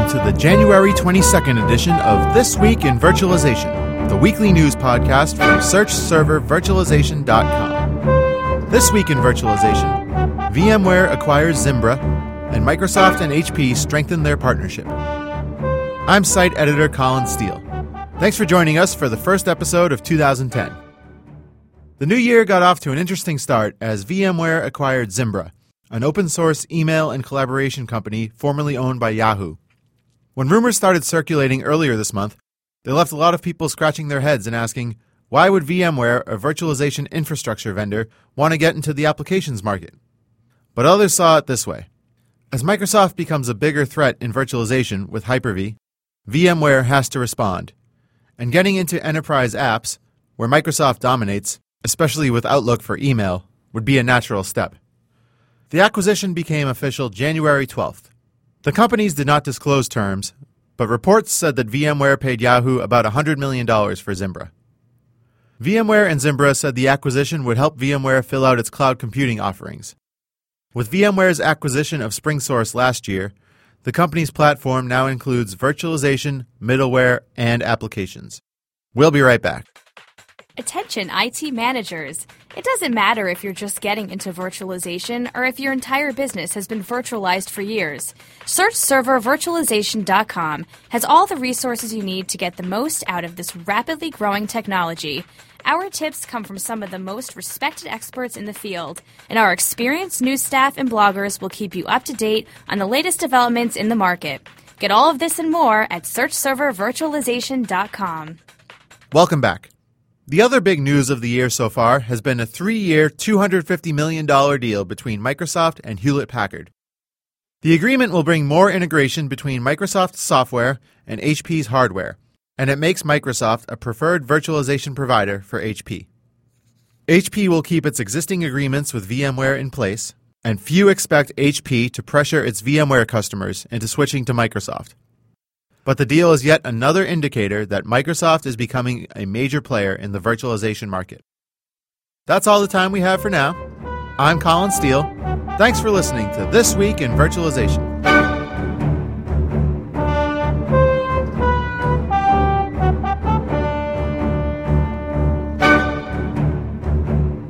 to the January 22nd edition of This Week in Virtualization, the weekly news podcast from SearchServerVirtualization.com. This Week in Virtualization, VMware acquires Zimbra, and Microsoft and HP strengthen their partnership. I'm site editor Colin Steele. Thanks for joining us for the first episode of 2010. The new year got off to an interesting start as VMware acquired Zimbra, an open-source email and collaboration company formerly owned by Yahoo. When rumors started circulating earlier this month, they left a lot of people scratching their heads and asking, why would VMware, a virtualization infrastructure vendor, want to get into the applications market? But others saw it this way. As Microsoft becomes a bigger threat in virtualization with Hyper-V, VMware has to respond. And getting into enterprise apps, where Microsoft dominates, especially with Outlook for email, would be a natural step. The acquisition became official January 12th. The companies did not disclose terms, but reports said that VMware paid Yahoo about $100 million for Zimbra. VMware and Zimbra said the acquisition would help VMware fill out its cloud computing offerings. With VMware's acquisition of SpringSource last year, the company's platform now includes virtualization, middleware, and applications. We'll be right back. Attention IT managers. It doesn't matter if you're just getting into virtualization or if your entire business has been virtualized for years. SearchServerVirtualization.com has all the resources you need to get the most out of this rapidly growing technology. Our tips come from some of the most respected experts in the field, and our experienced news staff and bloggers will keep you up to date on the latest developments in the market. Get all of this and more at SearchServerVirtualization.com. Welcome back. The other big news of the year so far has been a 3-year, $250 million deal between Microsoft and Hewlett-Packard. The agreement will bring more integration between Microsoft's software and HP's hardware, and it makes Microsoft a preferred virtualization provider for HP. HP will keep its existing agreements with VMware in place, and few expect HP to pressure its VMware customers into switching to Microsoft. But the deal is yet another indicator that Microsoft is becoming a major player in the virtualization market. That's all the time we have for now. I'm Colin Steele. Thanks for listening to This Week in Virtualization.